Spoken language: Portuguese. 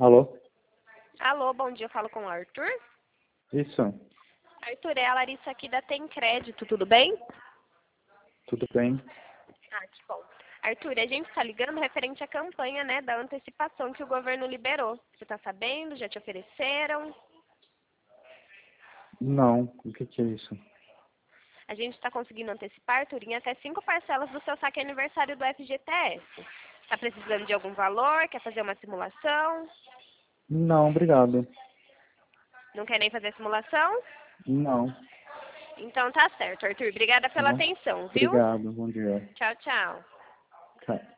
Alô? Alô, bom dia, eu falo com o Arthur. Isso, Arthur, é a Larissa aqui da Tem Crédito, tudo bem? tudo bem? Ah, que bom. Arthur, a gente está ligando referente à campanha, né, da antecipação que o governo liberou. Você está sabendo? Já te ofereceram? Não, o que é isso? A gente está conseguindo antecipar, Arthur, em até 5 parcelas do seu saque aniversário do FGTS. Está precisando de algum valor? Quer fazer uma simulação? Não, obrigado. Não quer nem fazer a simulação? Não, Então tá certo, Arthur. Obrigada tá pela bom? atenção, viu? Obrigado, bom dia. Tchau, tchau. Tchau.